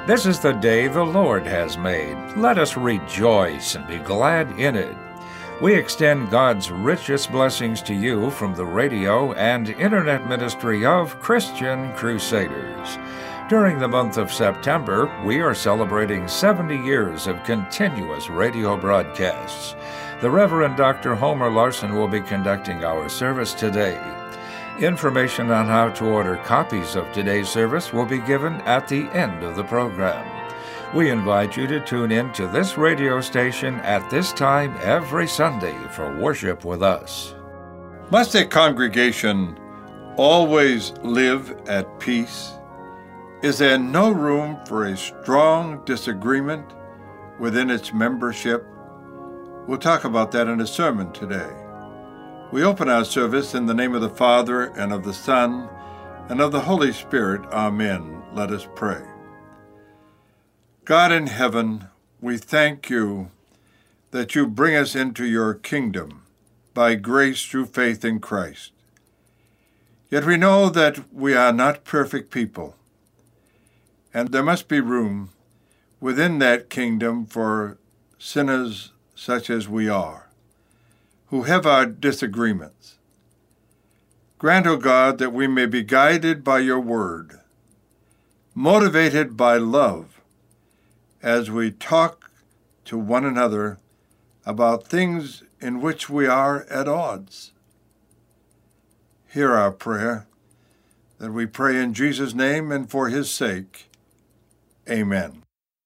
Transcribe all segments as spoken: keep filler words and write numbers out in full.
This is the day the Lord has made. Let us rejoice and be glad in it. We extend God's richest blessings to you from the radio and internet ministry of Christian Crusaders. During the month of September, we are celebrating seventy years of continuous radio broadcasts. The Reverend Doctor Homer Larson will be conducting our service today. Information on how to order copies of today's service will be given at the end of the program. We invite you to tune in to this radio station at this time every Sunday for worship with us. Must a congregation always live at peace? Is there no room for a strong disagreement within its membership? We'll talk about that in a sermon today. We open our service in the name of the Father, and of the Son, and of the Holy Spirit. Amen. Let us pray. God in heaven, we thank you that you bring us into your kingdom by grace through faith in Christ. Yet we know that we are not perfect people, and there must be room within that kingdom for sinners such as we are, who have our disagreements. Grant, O God, that we may be guided by your word, motivated by love, as we talk to one another about things in which we are at odds. Hear our prayer, that we pray in Jesus' name and for his sake. Amen.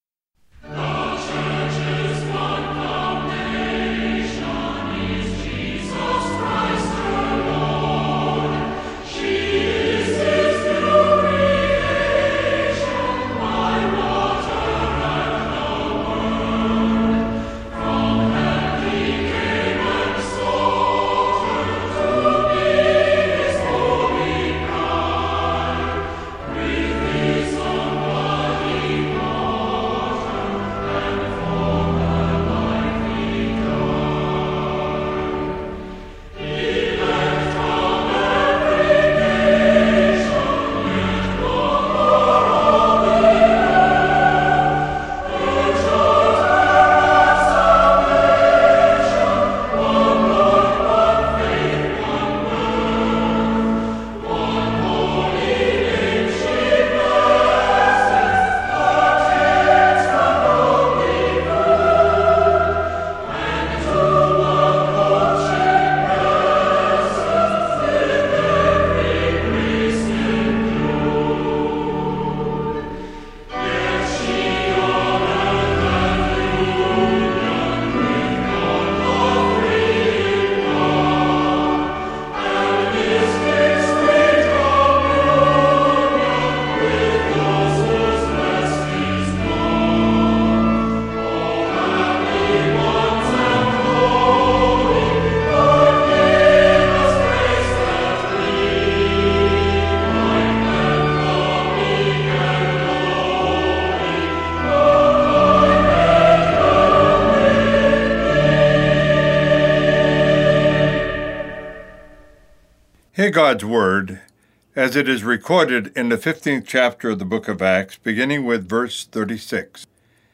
Hear God's word as it is recorded in the fifteenth chapter of the book of Acts, beginning with verse thirty-six.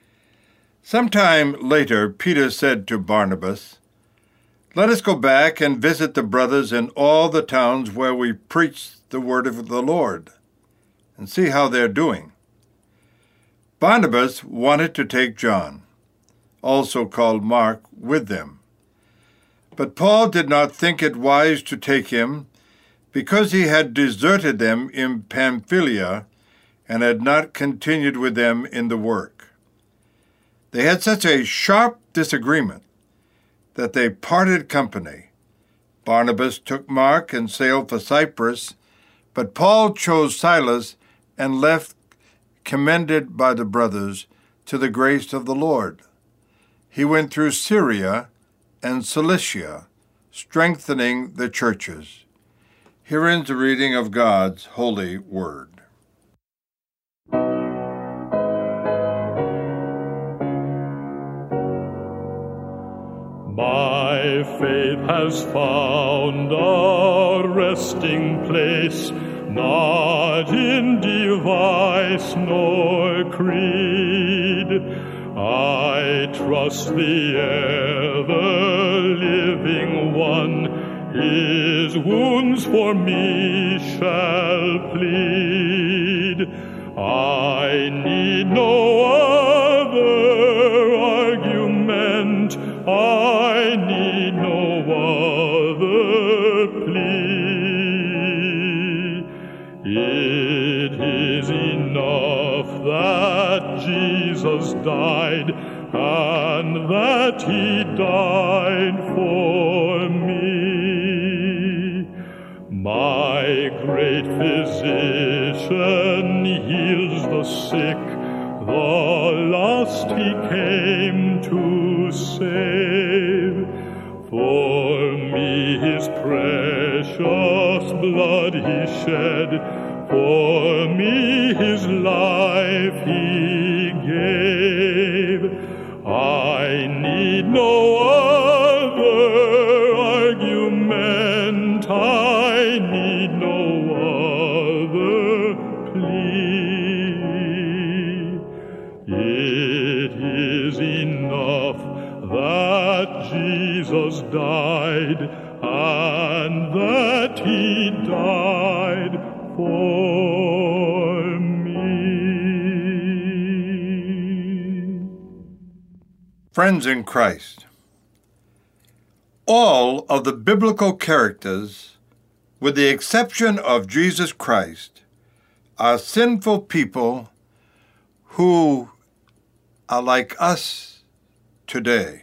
Sometime later, Peter said to Barnabas, "Let us go back and visit the brothers in all the towns where we preach the word of the Lord, and see how they're doing." Barnabas wanted to take John, also called Mark, with them. But Paul did not think it wise to take him, because he had deserted them in Pamphylia and had not continued with them in the work. They had such a sharp disagreement that they parted company. Barnabas took Mark and sailed for Cyprus, but Paul chose Silas and left, commended by the brothers to the grace of the Lord. He went through Syria and Cilicia, strengthening the churches. Here ends the reading of God's holy word. My faith has found a resting place not in device nor creed. I trust the ever-living One, His wounds for me shall plead. I need no other argument, I need no other plea. It is enough that Jesus died, and that He died for me. My great physician heals the sick, the lost He came to save. For me His precious blood He shed, for me His life He gave. I need no other argument, I need no other plea. It is enough that Jesus died, and that He died for me. Friends in Christ, all of the biblical characters, with the exception of Jesus Christ, are sinful people who are like us today.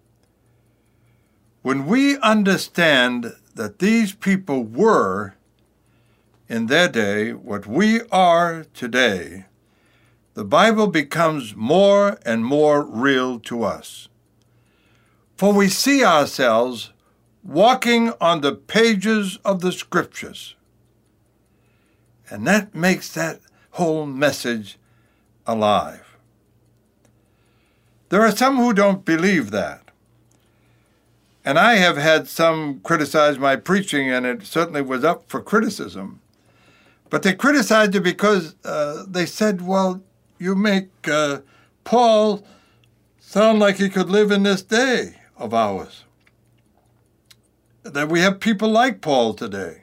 When we understand that these people were, in their day, what we are today, the Bible becomes more and more real to us. For we see ourselves walking on the pages of the Scriptures. And that makes that whole message alive. There are some who don't believe that. And I have had some criticize my preaching, and it certainly was up for criticism. But they criticized it because uh, they said, well, you make uh, Paul sound like he could live in this day of ours. That we have people like Paul today.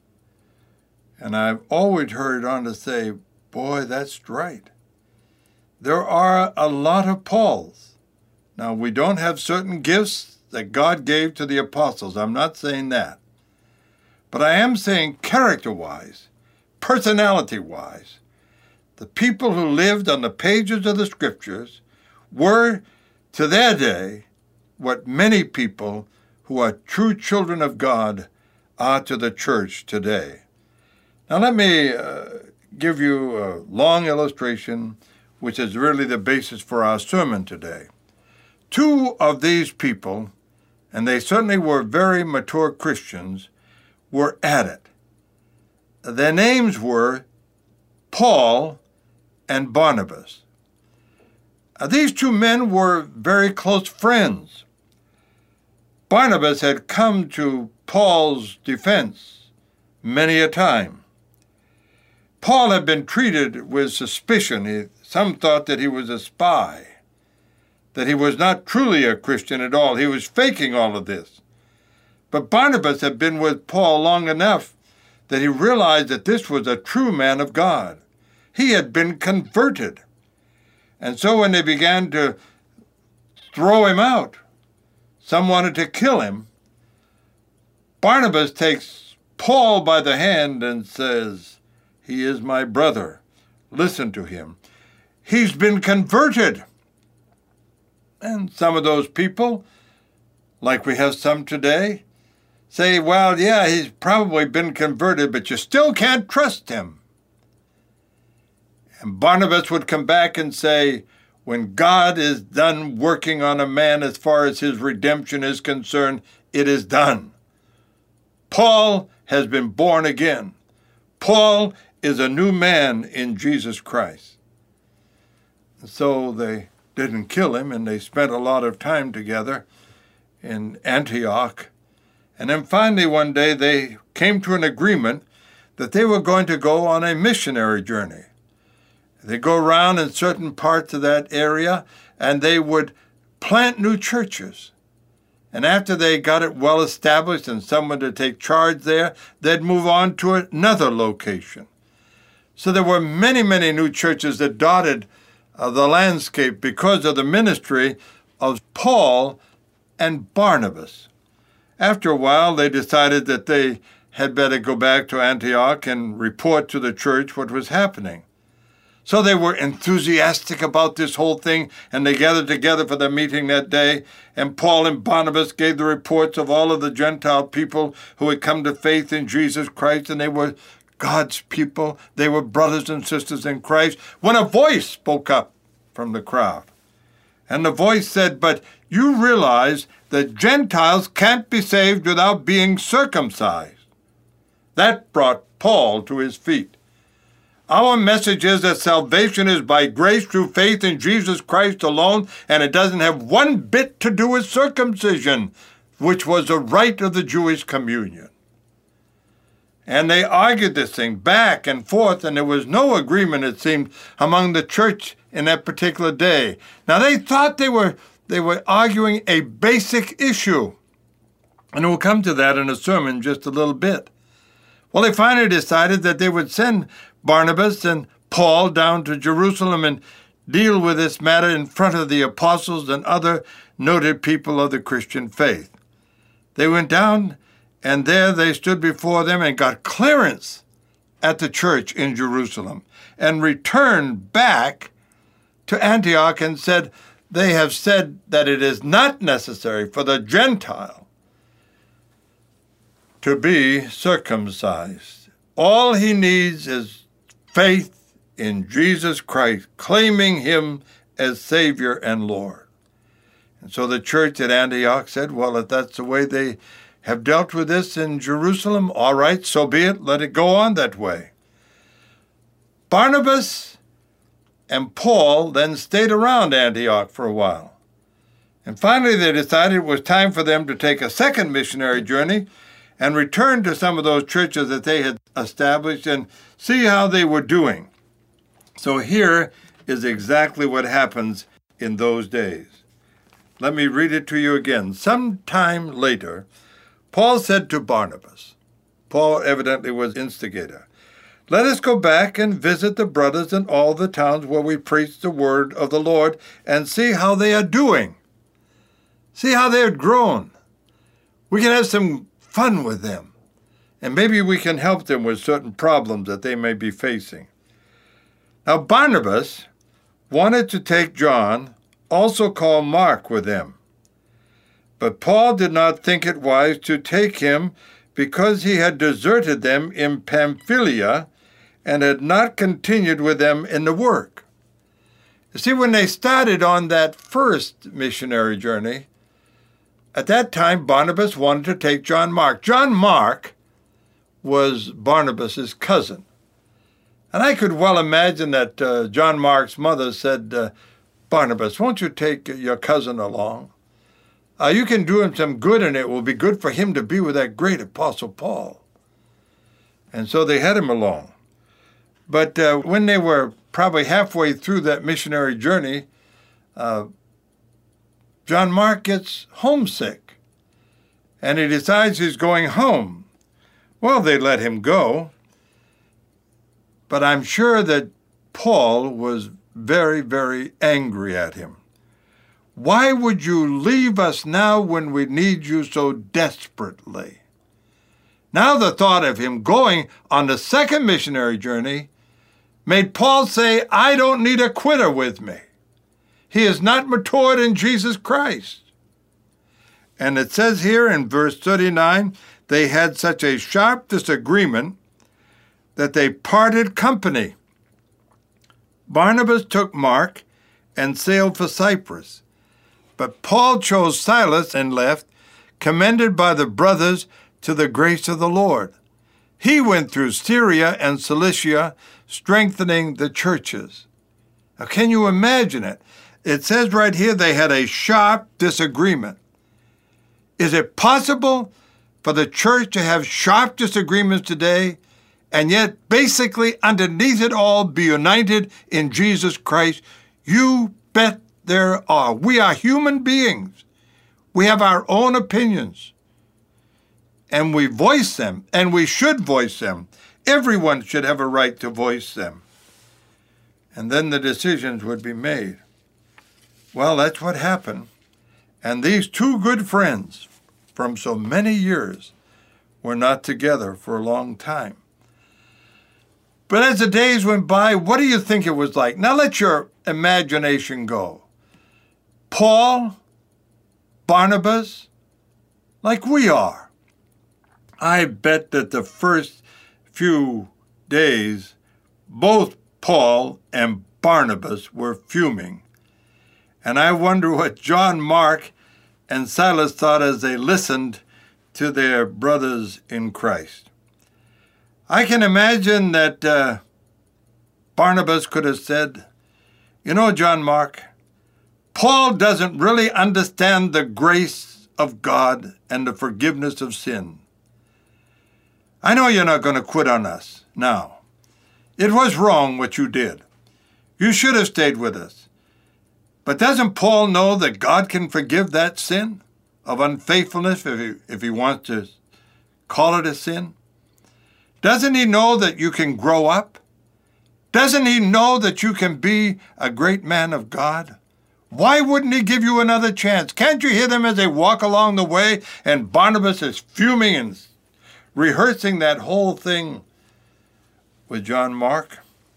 And I've always heard on to say, boy, that's right. There are a lot of Pauls. Now, we don't have certain gifts that God gave to the apostles. I'm not saying that. But I am saying character-wise, personality-wise, the people who lived on the pages of the Scriptures were, to their day, what many people who are true children of God are to the church today. Now let me uh, give you a long illustration, which is really the basis for our sermon today. Two of these people, and they certainly were very mature Christians, were at it. Their names were Paul and Barnabas. Now, these two men were very close friends. Barnabas had come to Paul's defense many a time. Paul had been treated with suspicion. He, some thought that he was a spy, that he was not truly a Christian at all. He was faking all of this. But Barnabas had been with Paul long enough that he realized that this was a true man of God. He had been converted. And so when they began to throw him out, some wanted to kill him, Barnabas takes Paul by the hand and says, "He is my brother. Listen to him. He's been converted." And some of those people, like we have some today, say, well, yeah, he's probably been converted, but you still can't trust him. And Barnabas would come back and say, when God is done working on a man as far as his redemption is concerned, it is done. Paul has been born again. Paul is a new man in Jesus Christ. So they didn't kill him, and they spent a lot of time together in Antioch. And then finally one day they came to an agreement that they were going to go on a missionary journey. They go around in certain parts of that area, and they would plant new churches. And after they got it well established and someone to take charge there, they'd move on to another location. So there were many, many new churches that dotted uh, the landscape because of the ministry of Paul and Barnabas. After a while, they decided that they had better go back to Antioch and report to the church what was happening. So they were enthusiastic about this whole thing, and they gathered together for their meeting that day, and Paul and Barnabas gave the reports of all of the Gentile people who had come to faith in Jesus Christ, and they were God's people. They were brothers and sisters in Christ, when a voice spoke up from the crowd. And the voice said, "But you realize that Gentiles can't be saved without being circumcised." That brought Paul to his feet. Our message is that salvation is by grace through faith in Jesus Christ alone, and it doesn't have one bit to do with circumcision, which was a rite of the Jewish communion. And they argued this thing back and forth, and there was no agreement, it seemed, among the church in that particular day. Now, they thought they were, they were arguing a basic issue, and we'll come to that in a sermon in just a little bit. Well, they finally decided that they would send Barnabas and Paul down to Jerusalem and deal with this matter in front of the apostles and other noted people of the Christian faith. They went down, and there they stood before them and got clearance at the church in Jerusalem and returned back to Antioch and said, "They have said that it is not necessary for the Gentile to be circumcised. All he needs is faith in Jesus Christ, claiming him as Savior and Lord." And so the church at Antioch said, well, if that's the way they have dealt with this in Jerusalem, all right, so be it. Let it go on that way. Barnabas and Paul then stayed around Antioch for a while. And finally they decided it was time for them to take a second missionary journey and return to some of those churches that they had established and see how they were doing. So here is exactly what happens in those days. Let me read it to you again. Sometime later, Paul said to Barnabas, Paul evidently was instigator, "Let us go back and visit the brothers in all the towns where we preach the word of the Lord and see how they are doing. See how they have grown. We can have some fun with them, and maybe we can help them with certain problems that they may be facing." Now Barnabas wanted to take John, also called Mark, with them. But Paul did not think it wise to take him because he had deserted them in Pamphylia and had not continued with them in the work. You see, when they started on that first missionary journey, at that time Barnabas wanted to take John Mark. John Mark was Barnabas's cousin. And I could well imagine that uh, John Mark's mother said, uh, "Barnabas, won't you take your cousin along? Uh, you can do him some good, and it will be good for him to be with that great Apostle Paul." And so they had him along. But uh, when they were probably halfway through that missionary journey, uh, John Mark gets homesick, and he decides he's going home. Well, they let him go. But I'm sure that Paul was very, very angry at him. "Why would you leave us now when we need you so desperately?" Now the thought of him going on the second missionary journey made Paul say, "I don't need a quitter with me. He is not matured in Jesus Christ." And it says here in verse thirty-nine, they had such a sharp disagreement that they parted company. Barnabas took Mark and sailed for Cyprus, but Paul chose Silas and left, commended by the brothers to the grace of the Lord. He went through Syria and Cilicia, strengthening the churches. Now, can you imagine it? It says right here they had a sharp disagreement. Is it possible for the church to have sharp disagreements today and yet basically underneath it all be united in Jesus Christ? You bet there are. We are human beings. We have our own opinions, and we voice them, and we should voice them. Everyone should have a right to voice them. And then the decisions would be made. Well, that's what happened. And these two good friends from so many years were not together for a long time. But as the days went by, what do you think it was like? Now let your imagination go. Paul, Barnabas, like we are. I bet that the first few days, both Paul and Barnabas were fuming. And I wonder what John Mark and Silas thought as they listened to their brothers in Christ. I can imagine that uh, Barnabas could have said, you know, John Mark, Paul doesn't really understand the grace of God and the forgiveness of sin. I know you're not going to quit on us now. It was wrong what you did. You should have stayed with us. But doesn't Paul know that God can forgive that sin of unfaithfulness if he, if he wants to call it a sin? Doesn't he know that you can grow up? Doesn't he know that you can be a great man of God? Why wouldn't he give you another chance? Can't you hear them as they walk along the way and Barnabas is fuming and rehearsing that whole thing with John Mark?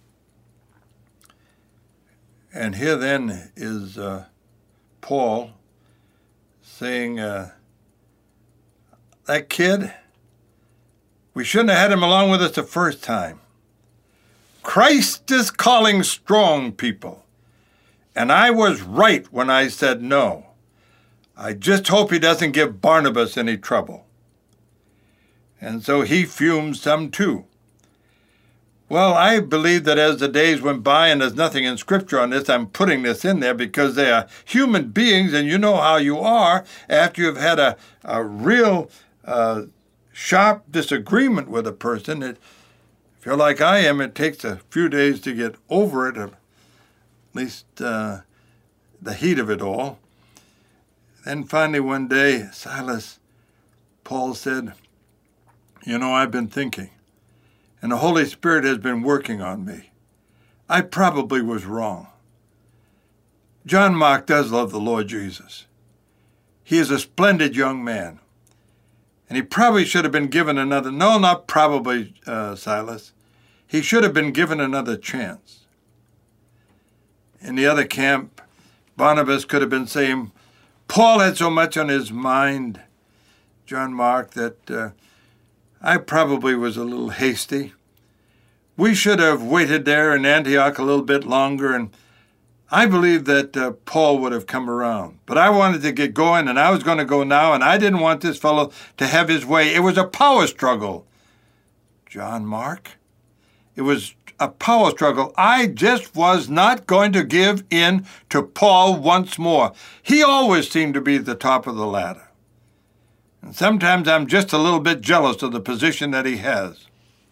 And here then is uh, Paul saying, uh, that kid, we shouldn't have had him along with us the first time. Christ is calling strong people. And I was right when I said no. I just hope he doesn't give Barnabas any trouble. And so he fumed some too. Well, I believe that as the days went by, and there's nothing in Scripture on this, I'm putting this in there because they are human beings, and you know how you are after you've had a, a real uh, sharp disagreement with a person. It, if you're like I am, it takes a few days to get over it, at least uh, the heat of it all. Then finally one day, Silas, Paul said, you know, I've been thinking, and the Holy Spirit has been working on me. I probably was wrong. John Mark does love the Lord Jesus. He is a splendid young man. And he probably should have been given another, no, not probably, uh, Silas. He should have been given another chance. In the other camp, Barnabas could have been saying, Paul had so much on his mind, John Mark, that uh, I probably was a little hasty. We should have waited there in Antioch a little bit longer, and I believe that uh, Paul would have come around. But I wanted to get going, and I was going to go now, and I didn't want this fellow to have his way. It was a power struggle. John Mark, it was a power struggle. I just was not going to give in to Paul once more. He always seemed to be at the top of the ladder. And sometimes I'm just a little bit jealous of the position that he has.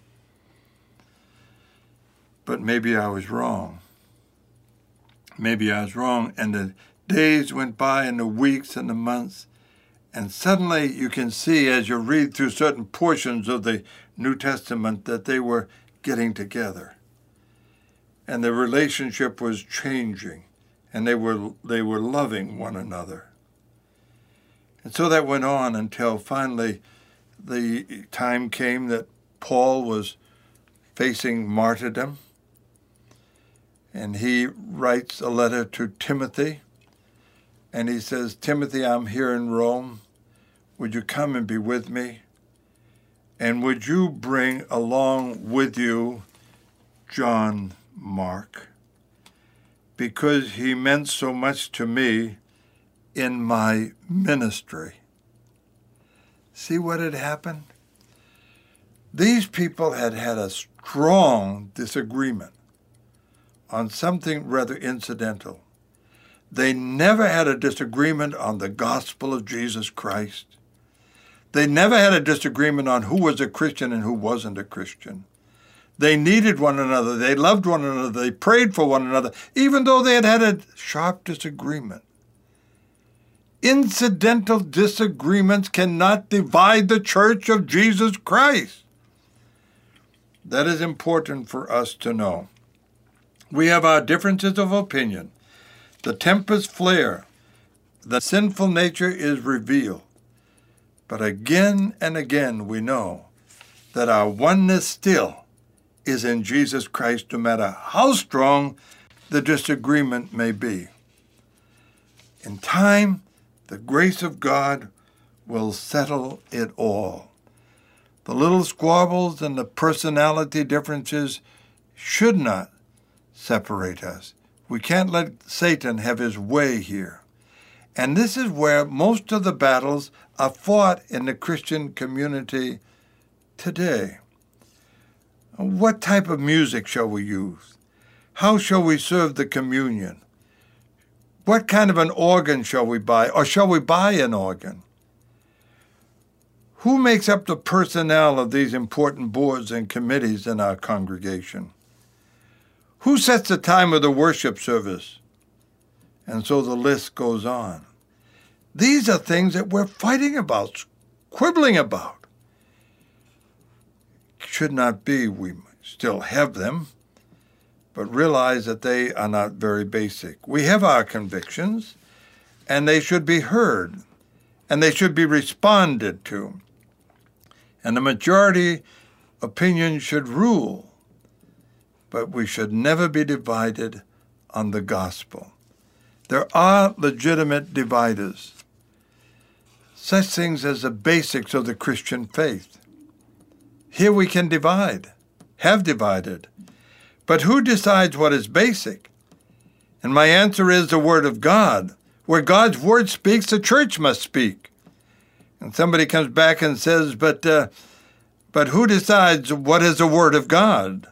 But maybe I was wrong. Maybe I was wrong, and the days went by, and the weeks and the months, and suddenly you can see as you read through certain portions of the New Testament that they were getting together. And the relationship was changing, and they were they were loving one another. And so that went on until finally the time came that Paul was facing martyrdom. And he writes a letter to Timothy. And he says, Timothy, I'm here in Rome. Would you come and be with me? And would you bring along with you John Mark? Because he meant so much to me in my ministry. See what had happened? These people had had a strong disagreement on something rather incidental. They never had a disagreement on the gospel of Jesus Christ. They never had a disagreement on who was a Christian and who wasn't a Christian. They needed one another. They loved one another. They prayed for one another, even though they had had a sharp disagreement. Incidental disagreements cannot divide the church of Jesus Christ. That is important for us to know. We have our differences of opinion. The tempers flare. The sinful nature is revealed. But again and again we know that our oneness still is in Jesus Christ, no matter how strong the disagreement may be. In time, the grace of God will settle it all. The little squabbles and the personality differences should not separate us. We can't let Satan have his way here. And this is where most of the battles are fought in the Christian community today. What type of music shall we use? How shall we serve the communion? What kind of an organ shall we buy, or shall we buy an organ? Who makes up the personnel of these important boards and committees in our congregation? Who sets the time of the worship service? And so the list goes on. These are things that we're fighting about, quibbling about. Should not be. We still have them, but realize that they are not very basic. We have our convictions, and they should be heard, and they should be responded to. And the majority opinion should rule, but we should never be divided on the gospel. There are legitimate dividers, such things as the basics of the Christian faith. Here we can divide, have divided. But who decides what is basic? And my answer is the Word of God. Where God's Word speaks, the church must speak. And somebody comes back and says, but, uh, but who decides what is the Word of God?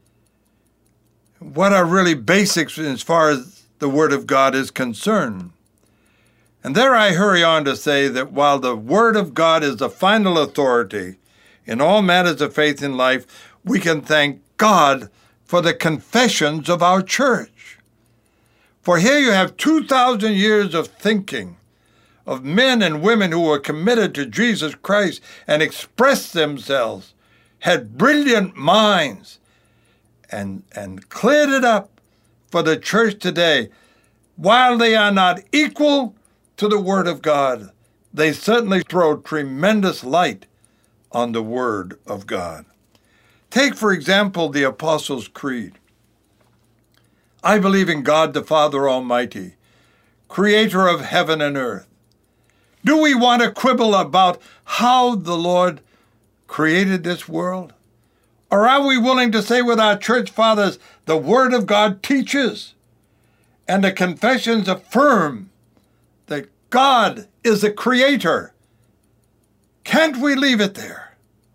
What are really basics as far as the Word of God is concerned? And there I hurry on to say that while the Word of God is the final authority in all matters of faith in life, we can thank God for the confessions of our church. For here you have two thousand years of thinking of men and women who were committed to Jesus Christ and expressed themselves, had brilliant minds, and, and cleared it up for the church today. While they are not equal to the Word of God, they certainly throw tremendous light on the Word of God. Take, for example, the Apostles' Creed. I believe in God the Father Almighty, creator of heaven and earth. Do we want to quibble about how the Lord created this world? Or are we willing to say with our church fathers, the Word of God teaches, and the confessions affirm that God is the creator? Can't we leave it there?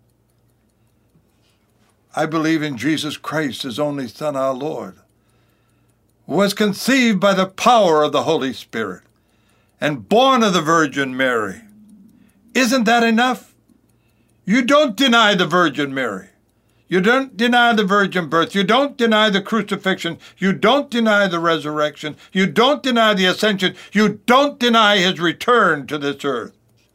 I believe in Jesus Christ, his only Son, our Lord, who was conceived by the power of the Holy Spirit and born of the Virgin Mary. Isn't that enough? You don't deny the Virgin Mary. You don't deny the virgin birth. You don't deny the crucifixion. You don't deny the resurrection. You don't deny the ascension. You don't deny his return to this earth.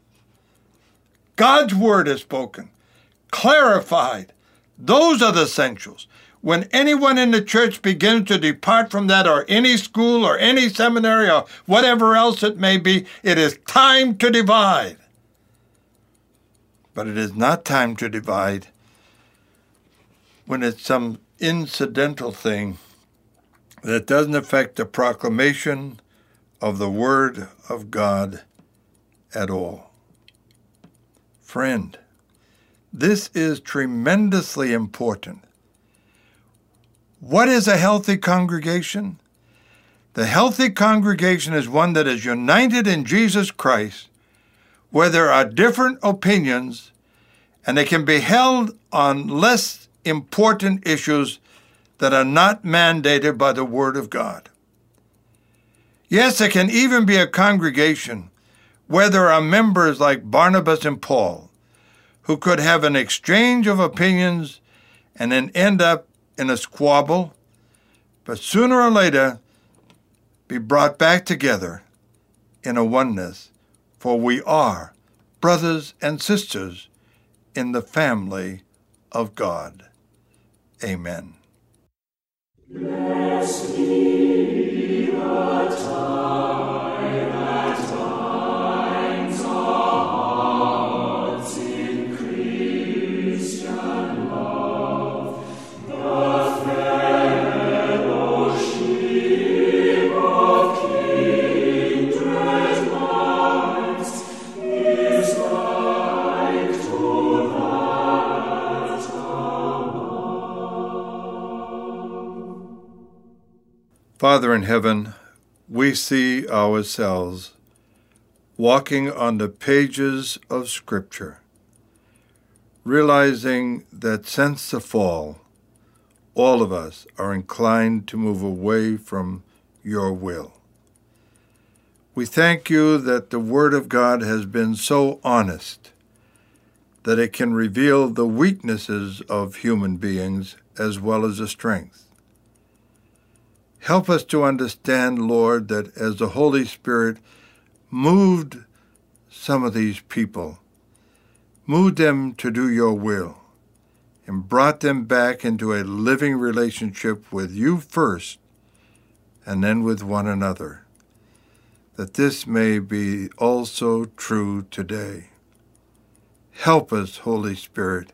God's word is spoken, clarified. Those are the essentials. When anyone in the church begins to depart from that, or any school or any seminary or whatever else it may be, it is time to divide. But it is not time to divide when it's some incidental thing that doesn't affect the proclamation of the Word of God at all. Friend, this is tremendously important. What is a healthy congregation? The healthy congregation is one that is united in Jesus Christ, where there are different opinions, and they can be held on less important issues that are not mandated by the Word of God. Yes, there can even be a congregation where there are members like Barnabas and Paul, who could have an exchange of opinions and then end up in a squabble, but sooner or later be brought back together in a oneness, for we are brothers and sisters in the family of God. Amen. Blessed be the tie that binds our hearts in Christian love, the fellowship of kindred minds is like to that above. Father in heaven, we see ourselves walking on the pages of Scripture, realizing that since the fall, all of us are inclined to move away from your will. We thank you that the Word of God has been so honest that it can reveal the weaknesses of human beings as well as the strength. Help us to understand, Lord, that as the Holy Spirit moved some of these people, moved them to do your will, and brought them back into a living relationship with you first, and then with one another, that this may be also true today. Help us, Holy Spirit,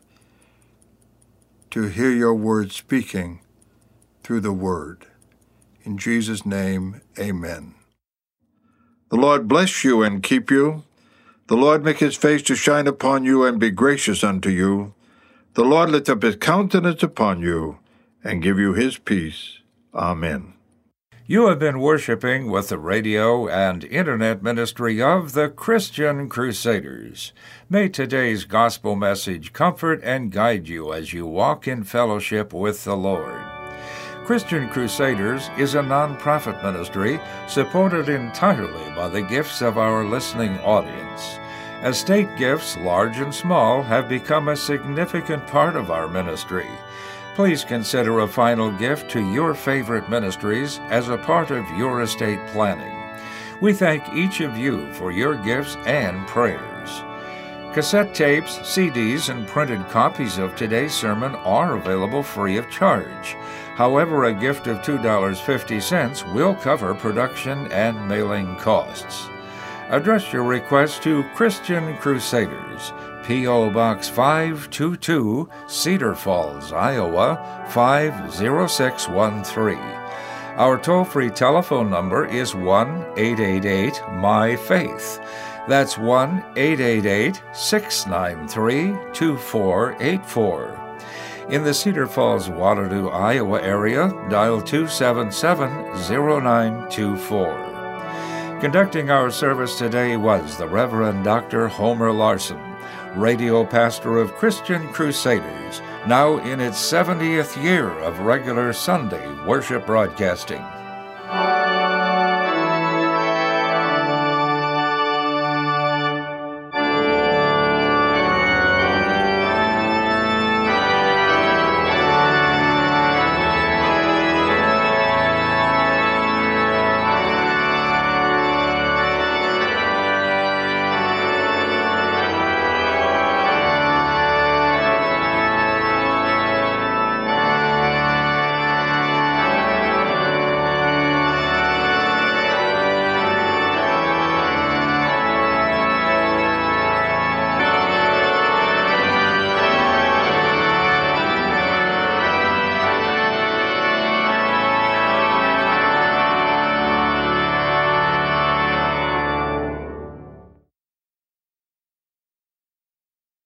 to hear your word speaking through the word. In Jesus' name, amen. The Lord bless you and keep you. The Lord make his face to shine upon you and be gracious unto you. The Lord lift up his countenance upon you and give you his peace. Amen. You have been worshiping with the radio and internet ministry of the Christian Crusaders. May today's gospel message comfort and guide you as you walk in fellowship with the Lord. Christian Crusaders is a non-profit ministry supported entirely by the gifts of our listening audience. Estate gifts, large and small, have become a significant part of our ministry. Please consider a final gift to your favorite ministries as a part of your estate planning. We thank each of you for your gifts and prayers. Cassette tapes, C Ds, and printed copies of today's sermon are available free of charge. However, a gift of two dollars and fifty cents will cover production and mailing costs. Address your request to Christian Crusaders, P O. Box five two two, Cedar Falls, Iowa, five zero six one three. Our toll-free telephone number is one eight eight eight, M Y Faith. That's one eight eight eight, six nine three, two four eight four. In the Cedar Falls, Waterloo, Iowa area, dial two seven seven, zero nine two four. Conducting our service today was the Reverend Doctor Homer Larson, radio pastor of Christian Crusaders, now in its seventieth year of regular Sunday worship broadcasting.